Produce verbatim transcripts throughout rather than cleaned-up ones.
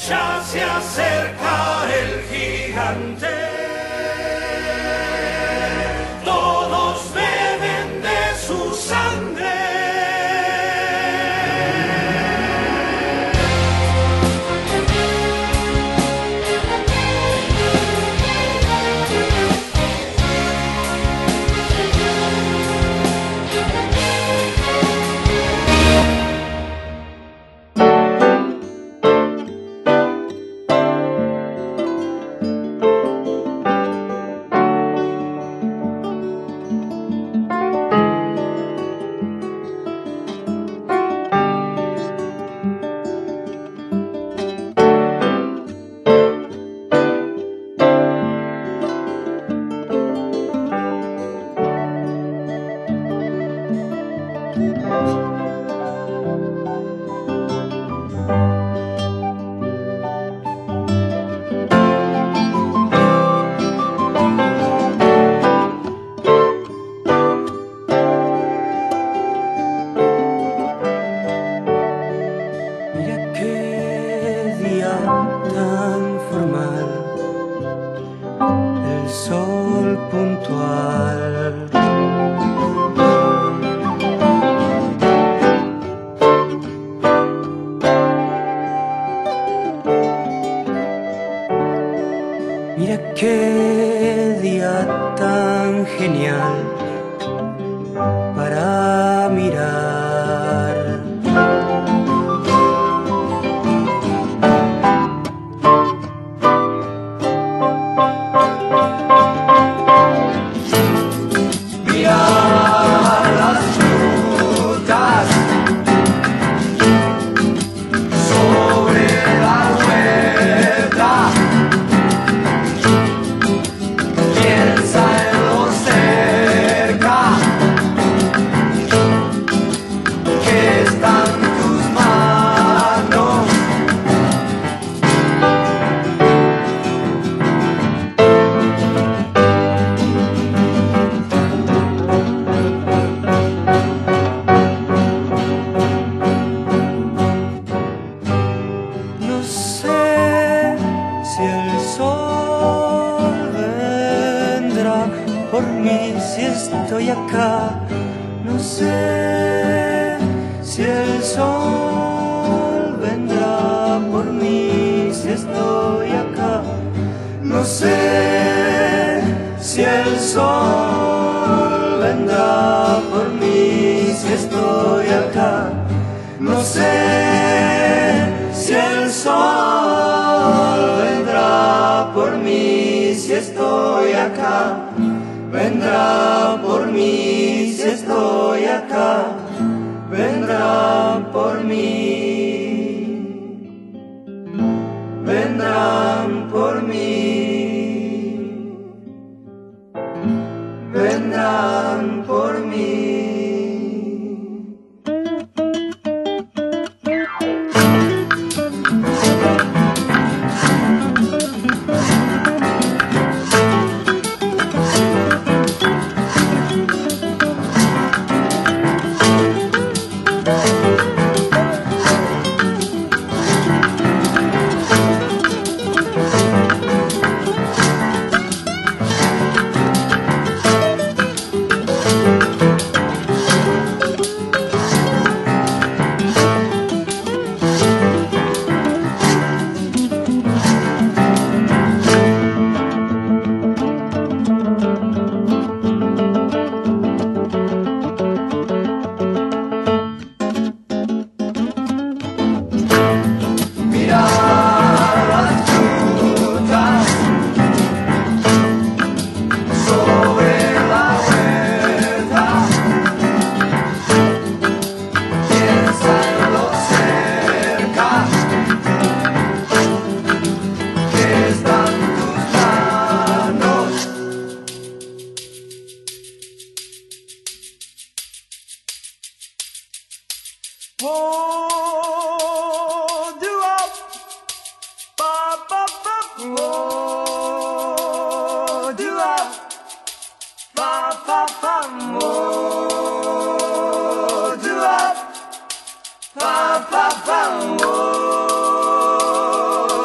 Ya se acerca el gigante, todos beben de su sangre. Tan formal, el sol puntual. Mira qué día tan genial para mirar. Por mí si estoy acá, no sé si el sol vendrá por mí si estoy acá, no sé si el sol vendrá por mí si estoy acá, no sé si el sol vendrá por mí si estoy acá. Vendrá por mí si estoy acá, vendrán por mí, vendrán por mí, vendrán por mí. Whoa, do up, ba ba ba. Whoa, do up, ba ba ba. Whoa, do up, ba ba ba. Whoa.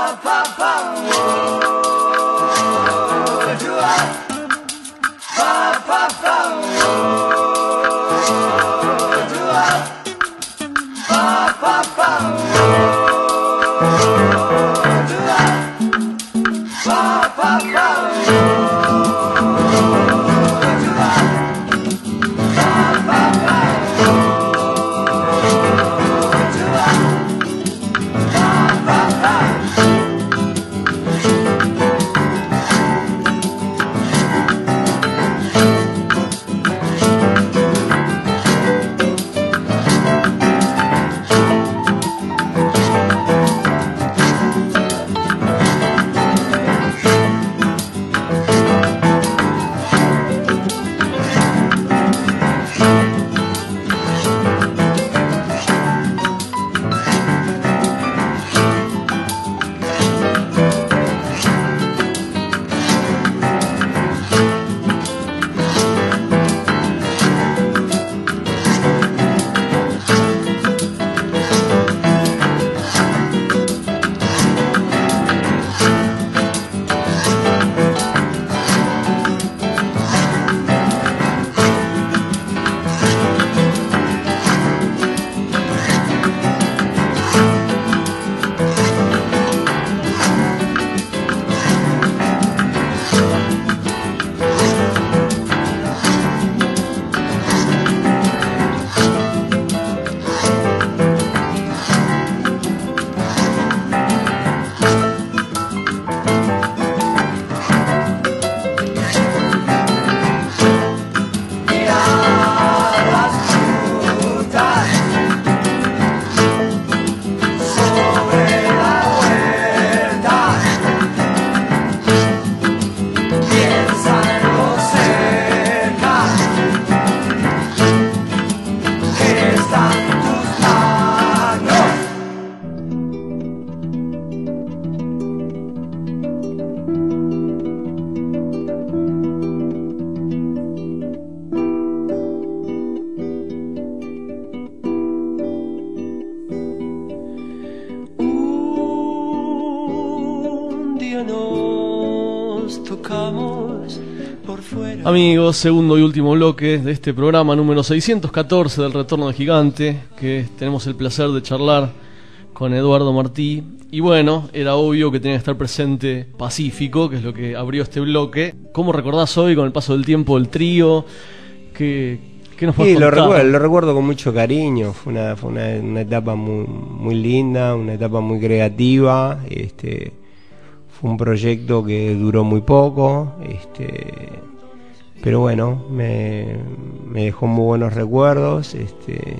Amigos, segundo y último bloque de este programa número seiscientos catorce del Retorno del Gigante, que tenemos el placer de charlar con Eduardo Martí. Y bueno, era obvio que tenía que estar presente Pacífico, que es lo que abrió este bloque. ¿Cómo recordás hoy, con el paso del tiempo, el trío? ¿Qué, qué nos puedes sí, contar? Lo recuerdo, lo recuerdo con mucho cariño. Fue una, fue una, una etapa muy, muy linda, una etapa muy creativa. Este, fue un proyecto que duró muy poco. Este... Pero bueno, me, me dejó muy buenos recuerdos, este,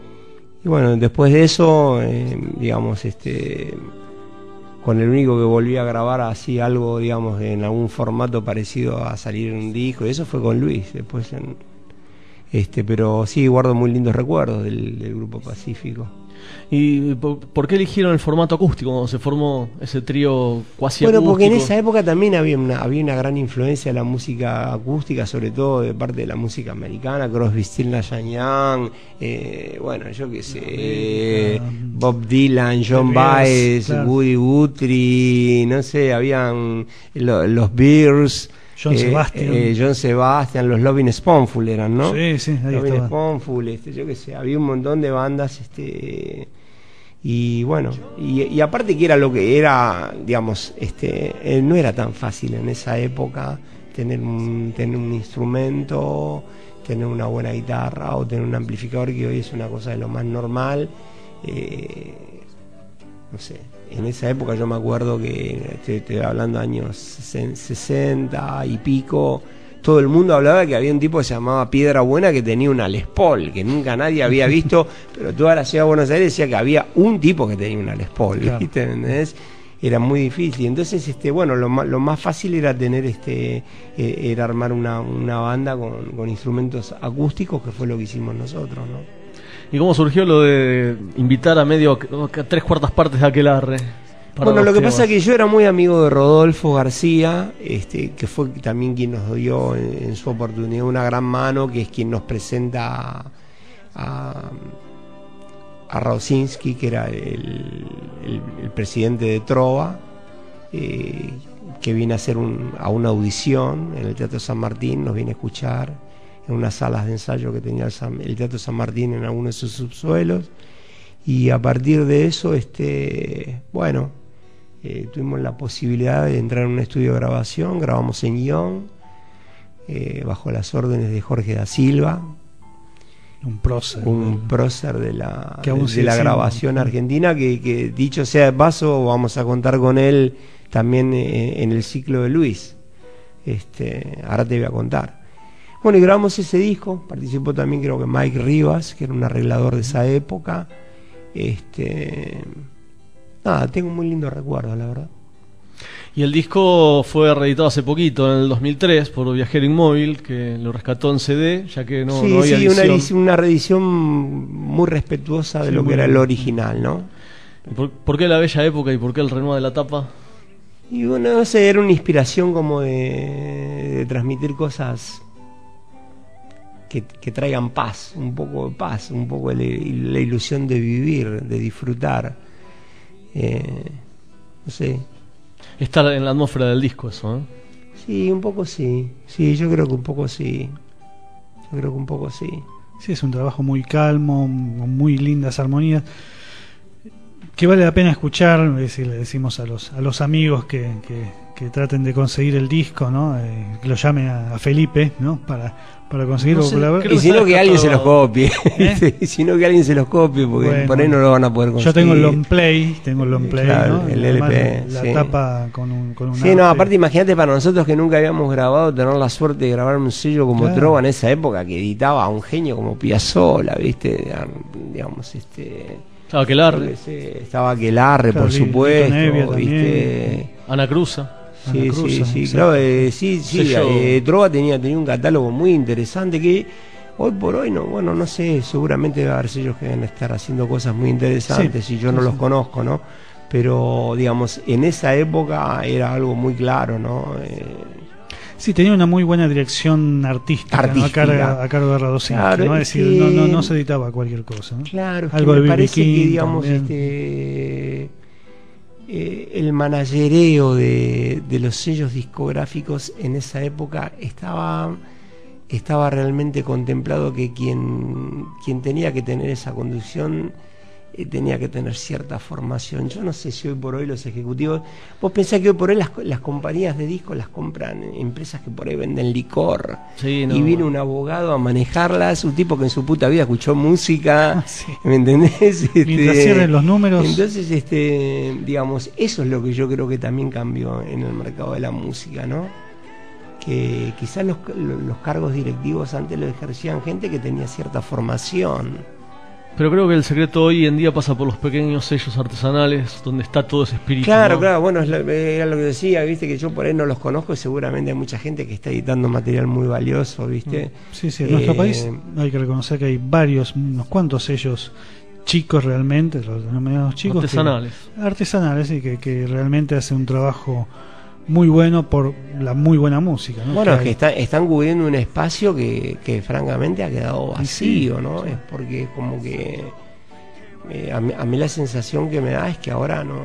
y bueno, después de eso, eh, digamos, este, con el único que volví a grabar así algo, digamos, en algún formato parecido a salir en un disco, y eso fue con Luis, después, en, este, pero sí, guardo muy lindos recuerdos del, del Grupo Pacífico. ¿Y por qué eligieron el formato acústico cuando se formó ese trío cuasi bueno, acústico? Bueno, porque en esa época también había una, había una gran influencia de la música acústica, sobre todo de parte de la música americana, Crosby, Stills, Nash and Young, eh, bueno, yo qué sé, eh, Bob Dylan, John Baez, claro. Woody Guthrie, no sé, habían lo, los Bears, John eh, Sebastian, eh, John Sebastian, los Lovin' Spoonful eran, ¿no? Sí, sí, ahí Lovin' estaba. Spoonful, este, yo qué sé, había un montón de bandas, este, y bueno, y, y aparte que era lo que era, digamos, este, eh, no era tan fácil en esa época tener un, tener un instrumento, tener una buena guitarra o tener un amplificador, que hoy es una cosa de lo más normal. Eh, no sé, en esa época yo me acuerdo que, estoy, estoy hablando de años sesenta y pico, todo el mundo hablaba de que había un tipo que se llamaba Piedra Buena que tenía una Les Paul, que nunca nadie había visto, pero toda la ciudad de Buenos Aires decía que había un tipo que tenía una Les Paul, claro. ¿Viste? ¿Entendés? Era muy difícil. Entonces, este, bueno, lo más, lo más fácil era tener este, eh, era armar una, una banda con, con instrumentos acústicos, que fue lo que hicimos nosotros, ¿no? ¿Y cómo surgió lo de invitar a medio a tres cuartas partes de Aquelarre? Bueno, lo que temas. pasa es que yo era muy amigo de Rodolfo García, este, que fue también quien nos dio en, en su oportunidad una gran mano, que es quien nos presenta a, a Rausinski, que era el, el, el presidente de Trova, eh, que viene a hacer un, a una audición en el Teatro San Martín, nos viene a escuchar en unas salas de ensayo que tenía el, San, el Teatro San Martín en alguno de sus subsuelos, y a partir de eso, este, bueno, eh, tuvimos la posibilidad de entrar en un estudio de grabación, grabamos en Young, eh, bajo las órdenes de Jorge da Silva, un prócer, un prócer de la, de, de la grabación argentina, que, que dicho sea de paso, vamos a contar con él también en, en el ciclo de Luis. Este, ahora te voy a contar. Bueno, y grabamos ese disco, participó también creo que Mike Rivas, que era un arreglador de esa época. Este, nada, tengo muy lindos recuerdos, la verdad. Y el disco fue reeditado hace poquito, en el dos mil tres, por Viajero Inmóvil, que lo rescató en C D, ya que no, sí, no había sí, edición. Una, edición, una reedición muy respetuosa de sí, lo que era el original, ¿no? ¿Por, ¿Por qué la bella época y por qué el renuevo de la tapa? Y bueno, no sé, era una inspiración como de, de transmitir cosas que, que traigan paz, un poco de paz, un poco de la ilusión de vivir, de disfrutar. Eh, no sé. Estar en la atmósfera del disco, eso, ¿eh? Sí, un poco sí. Sí, yo creo que un poco sí. Yo creo que un poco sí. Sí, es un trabajo muy calmo, muy lindas armonías, que vale la pena escuchar. Es decir, le decimos a los a los amigos que, que, que traten de conseguir el disco, ¿no? Eh, que lo llamen a, a Felipe, ¿no? Para, para conseguirlo. No sé, la... Y si no, que alguien se los copie. ¿Eh? Si no, que alguien se los copie, porque bueno, por ahí no lo van a poder conseguir. Yo tengo el long play, tengo el long play, claro, ¿no? el Además, L P, la sí. tapa con un, con un Sí, arte. no, aparte imagínate para nosotros que nunca habíamos grabado, tener la suerte de grabar un sello como Claro. Trova en esa época, que editaba a un genio como Piazzolla, ¿viste? Digamos, este... Estaba Aquelarre, Sí, estaba Aquelarre, Claro, por Lito supuesto, Nevia ¿viste? Ana Cruza. Sí, Ana sí, Cruza, sí, exacto. claro, eh, sí, sí, Sello- eh, Trova tenía, tenía un catálogo muy interesante que hoy por hoy, no, bueno, no sé, seguramente debe haber sellos que deben estar haciendo cosas muy interesantes Sí, y yo no sí, los sí. conozco, ¿no? Pero, digamos, en esa época era algo muy claro, ¿no? Eh, Sí, tenía una muy buena dirección artística, Artística. ¿no? a, cargo, a cargo de Radosinski, Claro, ¿no? Es es decir, que- no, no, no se editaba cualquier cosa, ¿no? Claro, es Algo que de me B B parece King que, digamos, también. este, eh, el managereo de, de los sellos discográficos en esa época estaba, estaba realmente contemplado que quien, quien tenía que tener esa conducción eh, tenía que tener cierta formación. Yo no sé si hoy por hoy los ejecutivos... Vos pensás que hoy por hoy las, las compañías de discos las compran empresas que por ahí venden licor. Sí, no, y viene bueno. un abogado a manejarlas, un tipo que en su puta vida escuchó música, Sí. ¿me entendés? Este, Mientras cierren los números. Entonces, este, digamos, eso es lo que yo creo que también cambió en el mercado de la música, ¿no? Que quizás los, los cargos directivos antes lo ejercían gente que tenía cierta formación. Pero creo que el secreto hoy en día pasa por los pequeños sellos artesanales, donde está todo ese espíritu. Claro, ¿no? claro, bueno, es lo- era lo que decía, viste, que yo por ahí no los conozco y seguramente hay mucha gente que está editando material muy valioso, viste. Sí, sí, en nuestro Eh, país hay que reconocer que hay varios, unos cuantos sellos chicos realmente, los denominados chicos. que- Artesanales. artesanales y que, que realmente hacen un trabajo muy bueno por la muy buena música, ¿no? Bueno, es hay. que está- están cubriendo un espacio que, que francamente ha quedado Y sí, vacío, ¿no? Es porque es como que eh, a, mí, a mí la sensación que me da es que ahora no,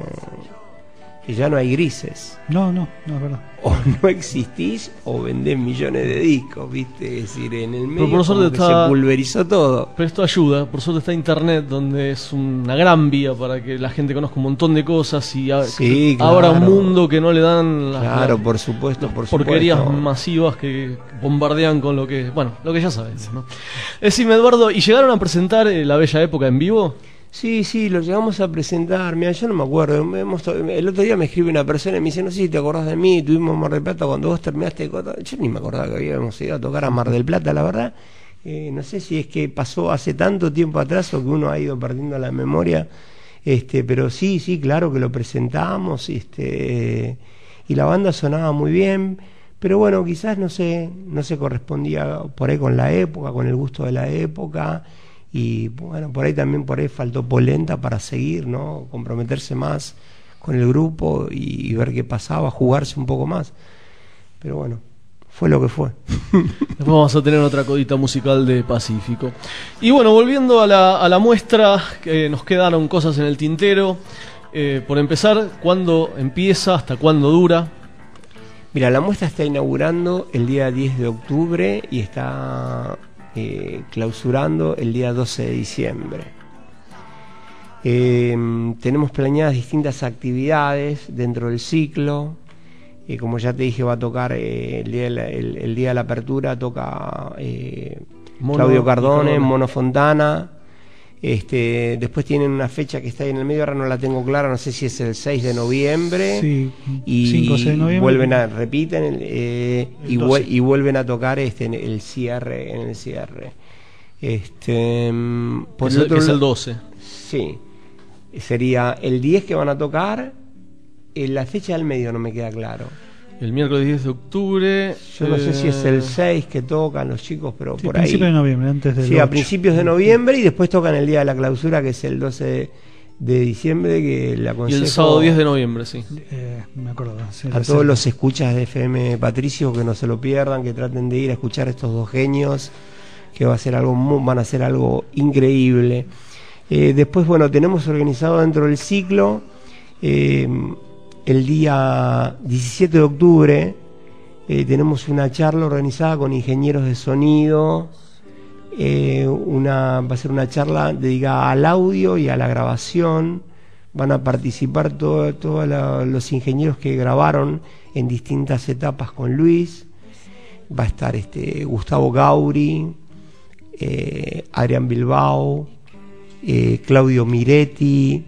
que ya no hay grises. No, no, no es verdad. O no existís o vendés millones de discos, ¿viste? Es decir, en el medio por suerte como que está- se pulverizó todo. Pero esto ayuda, por suerte está internet, donde es una gran vía para que la gente conozca un montón de cosas y a- Sí, abra un claro. mundo que no le dan las, Claro, las por supuesto, por supuesto. porquerías masivas que bombardean con lo que, bueno, lo que ya sabes, ¿no? Decime, Eduardo, ¿y llegaron a presentar eh, La Bella Época en vivo? Sí, sí, lo llegamos a presentar. Mira, yo no me acuerdo. Me- hemos to- el otro día me escribe una persona y me dice, no sé si te acordás de mí, tuvimos Mar del Plata cuando vos terminaste de Cota. Yo ni me acordaba que habíamos ido a tocar a Mar del Plata, la verdad. Eh, no sé si es que pasó hace tanto tiempo atrás o que uno ha ido perdiendo la memoria. Este, pero sí, sí, claro que lo presentamos, este, y la banda sonaba muy bien. Pero bueno, quizás no sé, no se correspondía por ahí con la época, con el gusto de la época. Y bueno, por ahí también por ahí faltó polenta para seguir, ¿no? Comprometerse más con el grupo y, y ver qué pasaba, jugarse un poco más. Pero bueno, fue lo que fue. Después vamos a tener otra codita musical de Pacífico. Y bueno, volviendo a la, a la muestra, que nos quedaron cosas en el tintero. Eh, por empezar, ¿cuándo empieza? ¿Hasta cuándo dura? Mira, la muestra está inaugurando el día diez de octubre y está eh, clausurando el día doce de diciembre. Eh, tenemos planeadas distintas actividades dentro del ciclo. Eh, como ya te dije, va a tocar eh, el, día de la, el, el día de la apertura, toca eh, Mono, Claudio Cardone, Cardone. Mono Fontana. Este, después tienen una fecha que está ahí en el medio, ahora no la tengo clara, no sé si es el seis de noviembre. Sí, y cinco o seis de noviembre. vuelven a, repiten eh, El y, doce. vuel- y vuelven a tocar este en el cierre, en el cierre. Este, mm, por Es el el, otro que es el lado- doce. Sí, sería el diez que van a tocar. En la fecha del medio no me queda claro. El miércoles diez de octubre. Yo no sé si es el eh, seis que tocan los chicos, pero Sí, por ahí. principio de noviembre, antes del Sí, a ocho. principios de noviembre y después tocan el día de la clausura, que es el doce de, de diciembre, que le Y aconsejo el sábado diez de noviembre, sí. Eh, me acuerdo. Sí, a sí, todos sí. los escuchas de F M Patricio que no se lo pierdan, que traten de ir a escuchar a estos dos genios, que va a ser algo muy- van a ser algo increíble. Eh, después, bueno, tenemos organizado dentro del ciclo eh, el día diecisiete de octubre. Eh, tenemos una charla organizada con ingenieros de sonido. Eh, una, va a ser una charla dedicada al audio y a la grabación. Van a participar todos todo la- los ingenieros que grabaron en distintas etapas con Luis. Va a estar este, Gustavo Gauri, eh, Adrián Bilbao, eh, Claudio Miretti.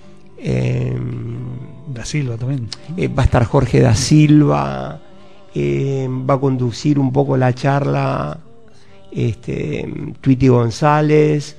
eh, Da Silva también. eh, va a estar Jorge da Silva. Eh, va a conducir un poco la charla este, Twitty González.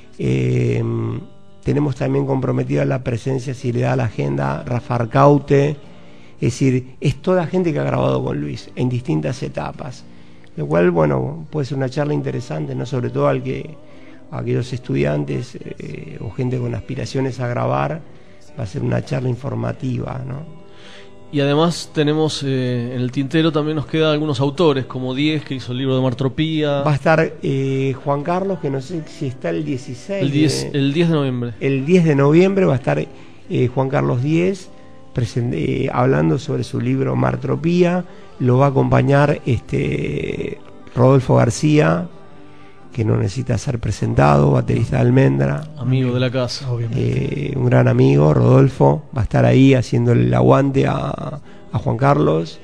Eh, tenemos también comprometida la presencia, si le da la agenda, Rafa Arcaute. Es decir, es toda gente que ha grabado con Luis en distintas etapas, lo cual, bueno, puede ser una charla interesante, ¿no? Sobre todo al que, a aquellos estudiantes eh, o gente con aspiraciones a grabar, va a ser una charla informativa, ¿no? Y además tenemos eh, en el tintero también nos quedan algunos autores, como Diez, que hizo el libro de Martropía. Va a estar eh, Juan Carlos, que no sé si está el dieciséis. El diez, de, el diez de noviembre. el diez de noviembre va a estar eh, Juan Carlos Diez present- eh, hablando sobre su libro Martropía. Lo va a acompañar este Rodolfo García, que no necesita ser presentado, baterista de Almendra. Amigo de la casa. Obviamente. Eh, un gran amigo, Rodolfo, va a estar ahí haciendo el aguante a, a Juan Carlos.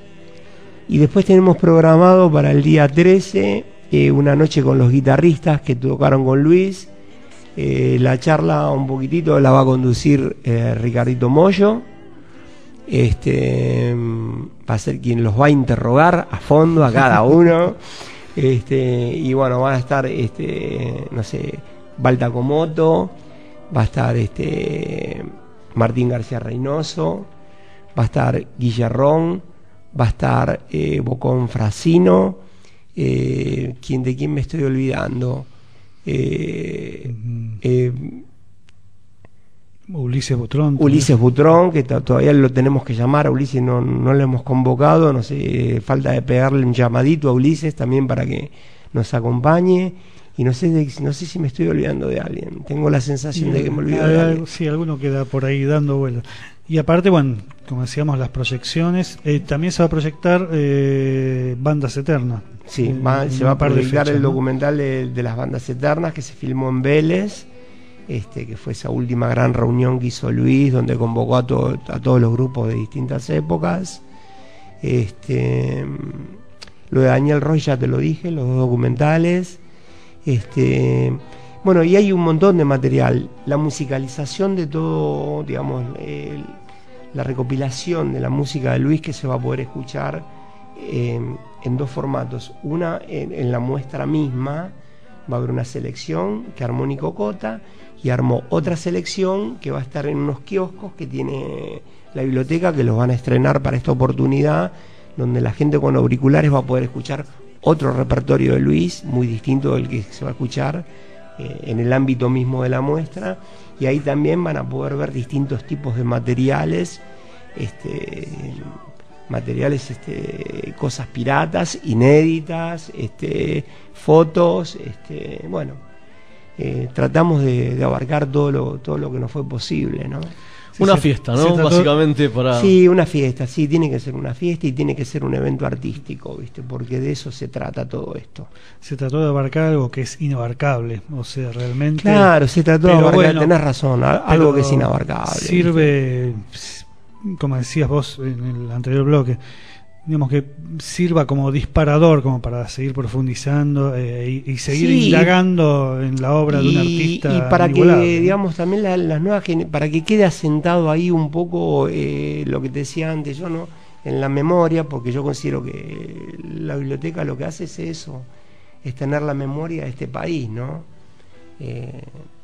Y después tenemos programado para el día trece eh, una noche con los guitarristas que tocaron con Luis. Eh, la charla un poquitito la va a conducir eh, Ricardito Mollo. Este, va a ser quien los va a interrogar a fondo a cada uno. Este, y bueno, van a estar, este, no sé, Balta Comoto, va a estar este, Martín García Reynoso, va a estar Guillerrón, va a estar eh, Bocón Frasino, eh, ¿quién, ¿de quién me estoy olvidando? Eh, eh, Ulises Butrón. Ulises Butrón, que to- todavía lo tenemos que llamar, a Ulises no, no lo hemos convocado, no sé, falta de pegarle un llamadito a Ulises también para que nos acompañe, y no sé de- no sé si me estoy olvidando de alguien, tengo la sensación de que me olvido Hay de algo- alguien. Sí, alguno queda por ahí dando vuelo. Y aparte, bueno, como decíamos, las proyecciones. Eh, también se va a proyectar eh, Bandas Eternas. Sí, En- va- en se un va a par de proyectar fechas, el ¿no? documental de, de las bandas eternas que se filmó en Vélez, este, que fue esa última gran reunión que hizo Luis, donde convocó a, todo- a todos los grupos de distintas épocas. Este, lo de Daniel Roy ya te lo dije, los dos documentales. Este, bueno, y hay un montón de material. La musicalización de todo, digamos, el- la recopilación de la música de Luis que se va a poder escuchar eh, en dos formatos. Una, en, en la muestra misma va a haber una selección que armó Nico Cota, y armó otra selección que va a estar en unos kioscos que tiene la biblioteca, que los van a estrenar para esta oportunidad, donde la gente con auriculares va a poder escuchar otro repertorio de Luis, muy distinto del que se va a escuchar eh, en el ámbito mismo de la muestra, y ahí también van a poder ver distintos tipos de materiales, este, materiales, este, cosas piratas, inéditas, este, fotos, este, bueno, eh, tratamos de, de abarcar todo lo, todo lo que nos fue posible, ¿no? Sí, una se, fiesta, ¿no? Trató... Básicamente para... Sí, una fiesta, sí, tiene que ser una fiesta y tiene que ser un evento artístico, ¿viste? Porque de eso se trata todo esto. Se trató de abarcar algo que es inabarcable, o sea, realmente... Claro, se trató de abarcar, bueno, tenés razón, algo que es inabarcable. Sirve, ¿viste? Como decías vos en el anterior bloque, digamos que sirva como disparador, como para seguir profundizando eh, y, y seguir sí, indagando en la obra y, de un artista y para inigualable, que ¿no? digamos también la, las nuevas para que quede asentado ahí un poco eh, lo que te decía antes yo, no en la memoria, porque yo considero que la biblioteca lo que hace es eso, es tener la memoria de este país, ¿no? Eh,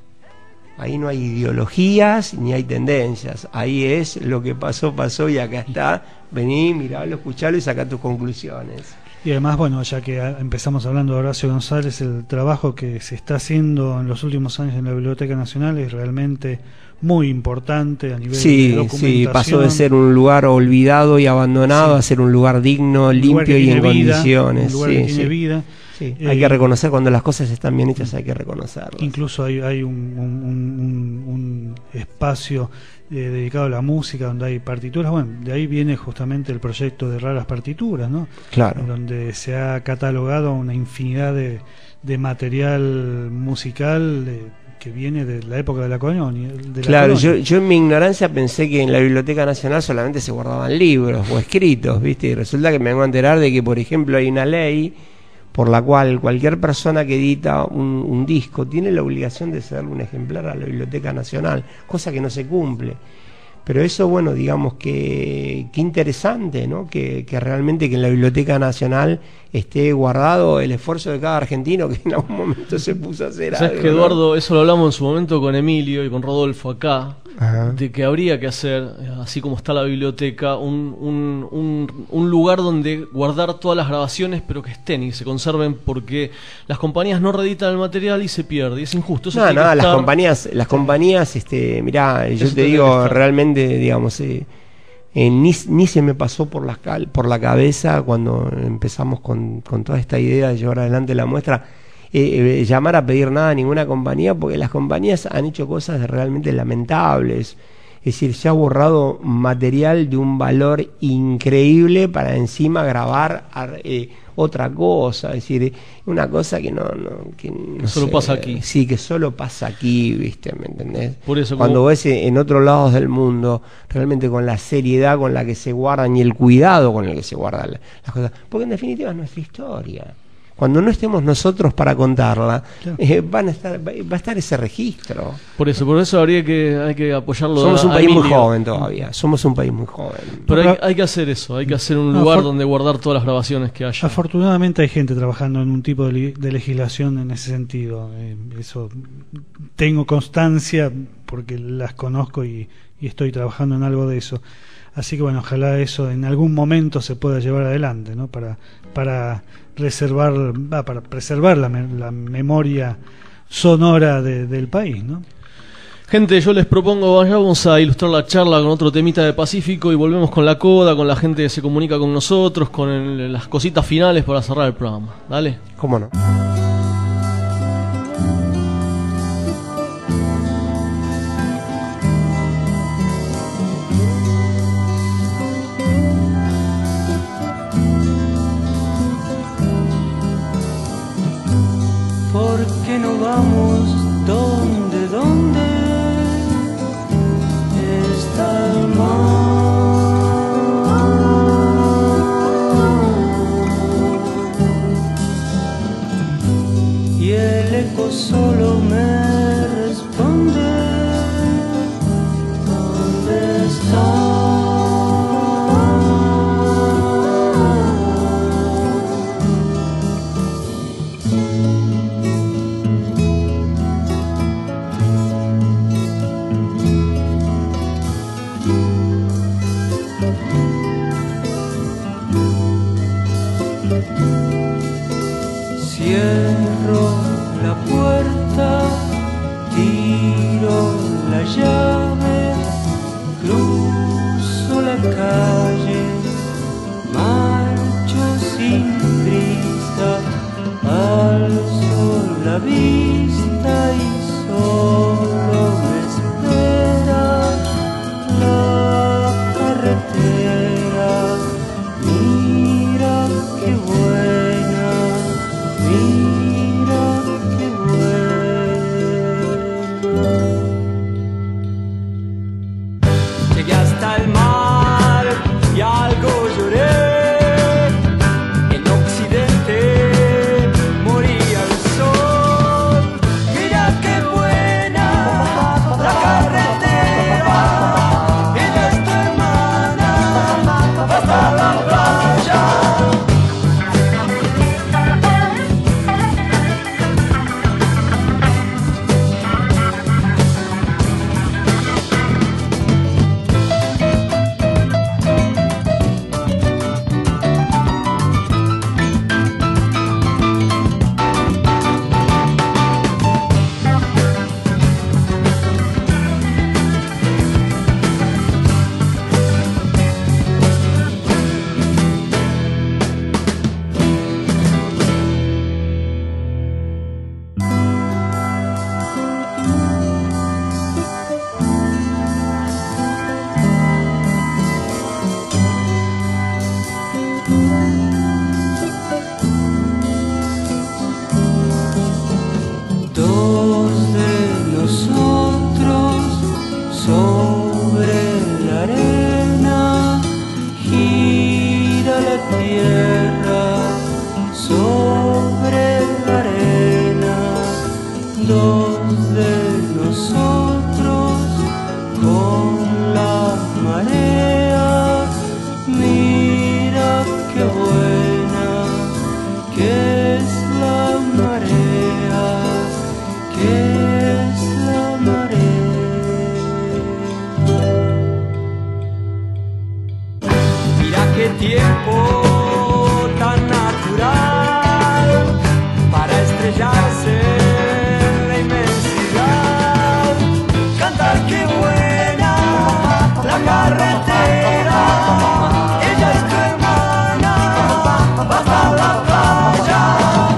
ahí no hay ideologías ni hay tendencias, ahí es lo que pasó, pasó y acá está, vení, miralo, escuchalo y sacá tus conclusiones. Y además, bueno, ya que empezamos hablando de Horacio González, el trabajo que se está haciendo en los últimos años en la Biblioteca Nacional es realmente muy importante a nivel sí, de documentación. Sí, pasó de ser un lugar olvidado y abandonado sí. a ser un lugar digno, un limpio lugar y en vida, condiciones. Un lugar sí, que tiene sí. vida. Sí, eh, hay que reconocer cuando las cosas están bien hechas, hay que reconocerlas. Incluso hay, hay un, un, un, un espacio eh, dedicado a la música donde hay partituras. Bueno, de ahí viene justamente el proyecto de Raras Partituras, ¿no? Claro. En donde se ha catalogado una infinidad de, de material musical de, que viene de la época de la colonia. De la claro, colonia. Yo, yo en mi ignorancia pensé que en la Biblioteca Nacional solamente se guardaban libros o escritos, ¿viste? Y resulta que me vengo a enterar de que, por ejemplo, hay una ley por la cual cualquier persona que edita un, un disco tiene la obligación de cederle un ejemplar a la Biblioteca Nacional, cosa que no se cumple. Pero eso, bueno, digamos que, que interesante, ¿no? Que, que realmente que en la Biblioteca Nacional esté guardado el esfuerzo de cada argentino que en algún momento se puso a hacer ¿Sabes algo, que ¿no? Eduardo, eso lo hablamos en su momento con Emilio y con Rodolfo acá, Ajá. de que habría que hacer, así como está la biblioteca, un, un, un, un lugar donde guardar todas las grabaciones, pero que estén y se conserven, porque las compañías no reeditan el material y se pierde, y es injusto. Eso No, tiene no, que las estar... compañías, las compañías, este, mirá, yo Eso te tiene que digo, estar. realmente, digamos, eh, eh, ni, ni se me pasó por la, cal, por la cabeza cuando empezamos con, con toda esta idea de llevar adelante la muestra, eh, eh, llamar a pedir nada a ninguna compañía, porque las compañías han hecho cosas realmente lamentables. Es decir, se ha borrado material de un valor increíble para encima grabar eh, otra cosa. Es decir, una cosa que no... no que no que solo sé, pasa aquí. Sí, que solo pasa aquí, ¿viste? ¿Me entendés? Por eso, cuando como... ves en otros lados del mundo, realmente con la seriedad con la que se guardan y el cuidado con el que se guardan las cosas. Porque en definitiva es nuestra historia. Cuando no estemos nosotros para contarla, claro. eh, van a estar, va a estar ese registro. Por eso, por eso habría que, hay que apoyarlo. Somos un a, país a muy joven todavía, somos un país muy joven. Pero hay, hay que hacer eso, hay que hacer un lugar donde guardar todas las grabaciones que haya. Afortunadamente hay gente trabajando en un tipo de, de legislación en ese sentido. Eh, eso tengo constancia porque las conozco y, y estoy trabajando en algo de eso. Así que bueno, ojalá eso en algún momento se pueda llevar adelante, ¿no? Para para reservar, ah, para preservar la, me, la memoria sonora de, del país, ¿no? Gente, yo les propongo, vamos a ilustrar la charla con otro temita de Pacífico y volvemos con la coda, con la gente que se comunica con nosotros, con el, las cositas finales para cerrar el programa. Dale. ¿Cómo no? ¿Por qué no vamos donde, donde está el mar? llegué hasta el mar y algo lloré. En Occidente moría el sol. Mira qué buena la carretera, ella es tu hermana, hasta la playa. Dos de nosotros sobre la arena, gira la tierra sobre la arena. Dos de nosotros con la marea, mira qué buena que es la marea, que es la marea. Mira qué tiempo tan natural para estrellarse en la inmensidad. Cantar qué buena la carretera, ella es tu hermana, hasta la playa.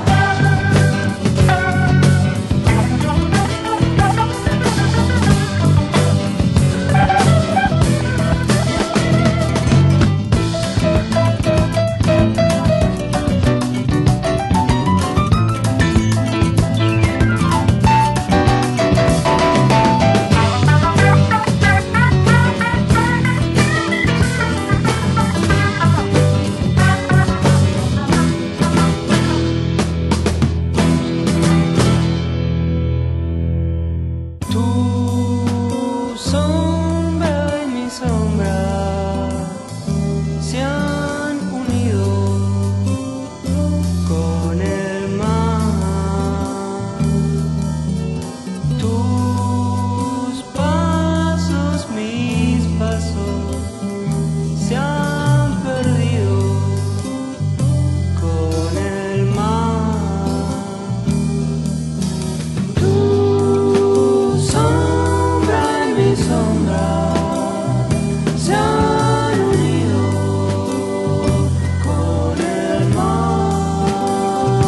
Tu sombra y mi sombra se han unido con el mar. Tus pasos, mis pasos se han perdido con el mar. Tu sombra y mi sombra se han unido con el mar.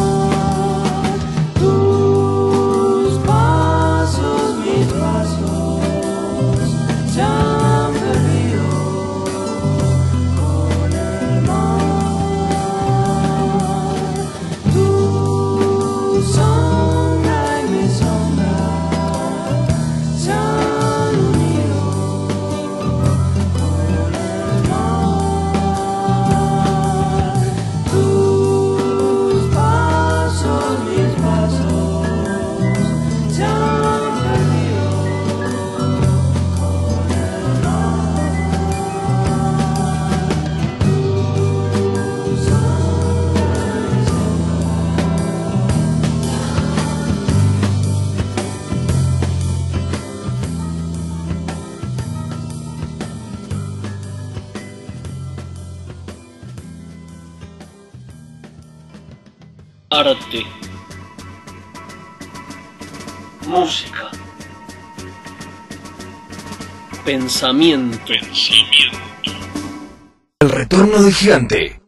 Tus pasos, mis pasos se han perdido con el mar. Tu sombra y mi sombra se han unido con el mar. Tus pasos, mis pasos se han perdido con el mar. Tu sombra y mi Arte, música, pensamiento. El retorno del gigante.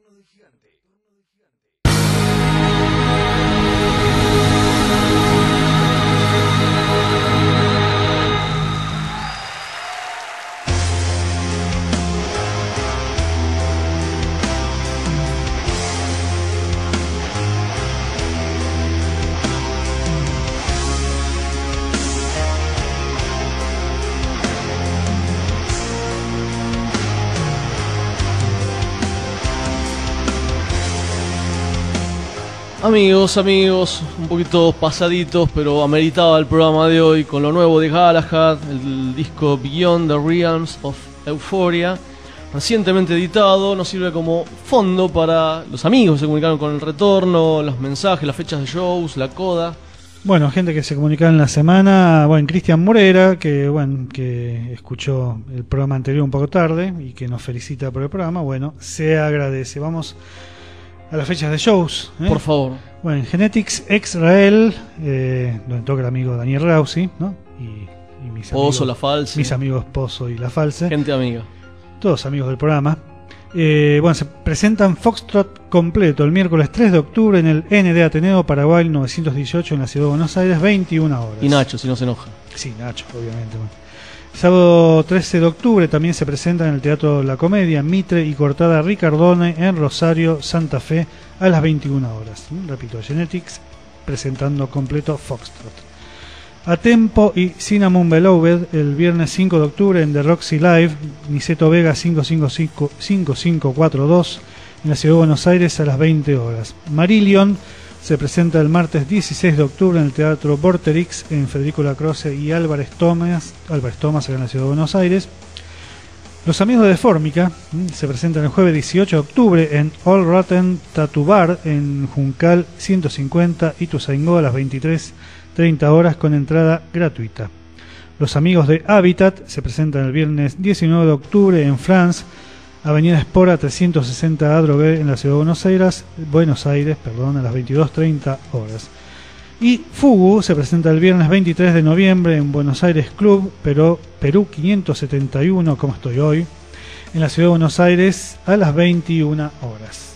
Amigos, amigos, un poquito pasaditos, pero ameritaba el programa de hoy con lo nuevo de Galahad, el disco Beyond the Realms of Euphoria, recientemente editado. Nos sirve como fondo para los amigos que se comunicaron con el retorno, los mensajes, las fechas de shows, la coda. Bueno, gente que se comunicaron en la semana, bueno, Cristian Morera, que bueno, que escuchó el programa anterior un poco tarde y que nos felicita por el programa, bueno, se agradece. Vamos a las fechas de shows, ¿eh? Por favor. Bueno, en Genetics Israel, eh, donde toca el amigo Daniel Rausi, ¿no? Y, y mis Pozo, amigos, La False. mis amigos Pozo y La False. Gente amiga. Todos amigos del programa. Eh, bueno, se presentan Foxtrot completo el miércoles tres de octubre en el N D Ateneo Paraguay novecientos dieciocho en la ciudad de Buenos Aires, veintiuna horas. Y Nacho, si no se enoja. Sí, Nacho, obviamente. Bueno. Sábado trece de octubre también se presenta en el Teatro La Comedia Mitre y Cortada Ricardone en Rosario, Santa Fe, a las veintiuna horas. ¿Mm? Repito, Genetics presentando completo Foxtrot. A Tempo y Cinnamon Beloved el viernes cinco de octubre en The Roxy Live, Niceto Vega cinco cinco cinco, cinco cinco cuatro dos en la ciudad de Buenos Aires a las veinte horas. Marillion se presenta el martes dieciséis de octubre en el Teatro Vorterix en Federico Lacroce y Álvarez Thomas, Álvarez Thomas acá en la ciudad de Buenos Aires. Los amigos de Deformica ¿m? se presentan el jueves dieciocho de octubre en All Rotten Tattoo Bar en Juncal ciento cincuenta Ituzaingó a las veintitrés treinta horas con entrada gratuita. Los amigos de Habitat se presentan el viernes diecinueve de octubre en France, Avenida Espora trescientos sesenta Adrogué en la ciudad de Buenos Aires, Buenos Aires, perdón, a las veintidós treinta horas. Y Fugu se presenta el viernes veintitrés de noviembre en Buenos Aires Club, pero Perú quinientos setenta y uno, como estoy hoy, en la ciudad de Buenos Aires a las veintiuna horas.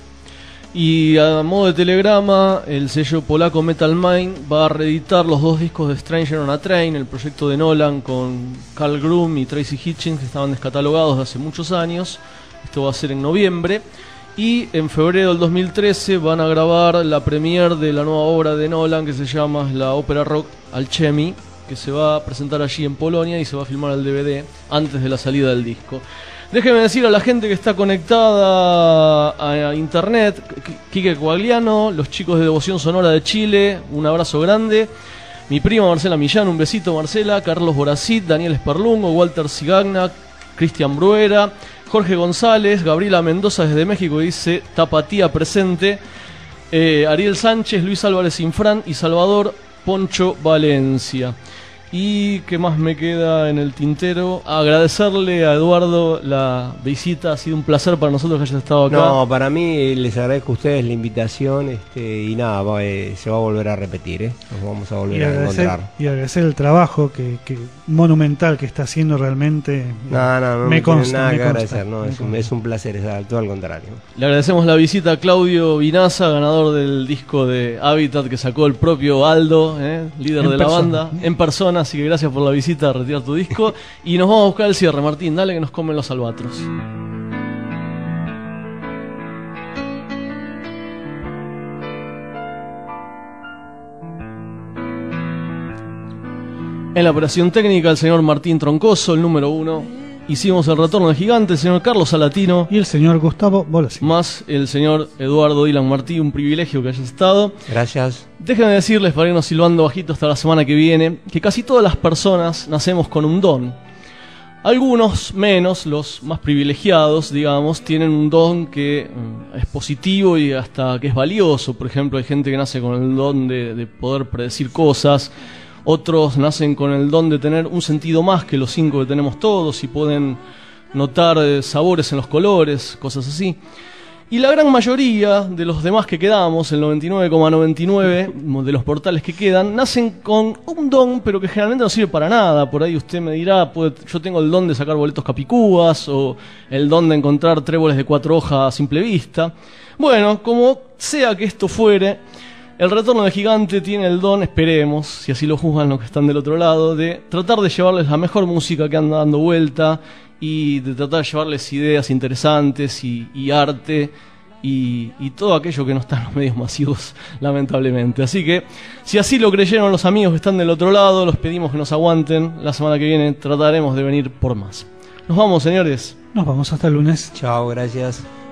Y a modo de telegrama, el sello polaco Metal Mind va a reeditar los dos discos de Stranger on a Train, el proyecto de Nolan con Carl Groom y Tracy Hitchens, que estaban descatalogados de hace muchos años. Esto va a ser en noviembre. Y en febrero del dos mil trece van a grabar la premiere de la nueva obra de Nolan, que se llama la ópera rock Alchemy, que se va a presentar allí en Polonia y se va a filmar el D V D antes de la salida del disco. Déjeme decir a la gente que está conectada a internet, Quique Coagliano, los chicos de Devoción Sonora de Chile, un abrazo grande. Mi prima Marcela Millán, un besito Marcela, Carlos Boracit, Daniel Esperlungo, Walter Cigagna, Cristian Bruera, Jorge González, Gabriela Mendoza desde México dice Tapatía presente, eh, Ariel Sánchez, Luis Álvarez Infran y Salvador Poncho Valencia. Y qué más me queda en el tintero, agradecerle a Eduardo la visita, ha sido un placer para nosotros que hayas estado acá. No, para mí les agradezco a ustedes la invitación, este, y nada, va, eh, se va a volver a repetir, ¿eh? Nos vamos a volver Y a agradecer, encontrar. y agradecer el trabajo que, que monumental que está haciendo realmente. No, no, no me me consta, nada me que consta, agradecer, no, me es un, consta. es un placer, es todo al contrario. Le agradecemos la visita a Claudio Vinaza, ganador del disco de Habitat que sacó el propio Aldo, ¿eh? líder En de la persona. banda, en persona, así que gracias por la visita a retirar tu disco. Y nos vamos a buscar el cierre, Martín, dale que nos comen los albatros. En la operación técnica, el señor Martín Troncoso, el número uno. Hicimos el retorno de Gigante, el señor Carlos Salatino, Y el señor Gustavo Bolasi. más el señor Eduardo Dylan Martí, un privilegio que hayas estado. Gracias. Déjenme decirles, para irnos silbando bajito hasta la semana que viene, que casi todas las personas nacemos con un don. Algunos menos, los más privilegiados, digamos, tienen un don que mm, es positivo y hasta que es valioso. Por ejemplo, hay gente que nace con el don de, de poder predecir cosas. Otros nacen con el don de tener un sentido más que los cinco que tenemos todos y pueden notar eh, sabores en los colores, cosas así. Y la gran mayoría de los demás que quedamos, el noventa y nueve coma noventa y nueve de los portales que quedan, nacen con un don, pero que generalmente no sirve para nada. Por ahí usted me dirá, pues, yo tengo el don de sacar boletos capicúas o el don de encontrar tréboles de cuatro hojas a simple vista. Bueno, como sea que esto fuere, el retorno de Gigante tiene el don, esperemos, si así lo juzgan los que están del otro lado, de tratar de llevarles la mejor música que anda dando vuelta y de tratar de llevarles ideas interesantes y, y arte y, y todo aquello que no está en los medios masivos, lamentablemente. Así que, si así lo creyeron los amigos que están del otro lado, los pedimos que nos aguanten. La semana que viene trataremos de venir por más. Nos vamos, señores. Nos vamos hasta el lunes. Chao, gracias.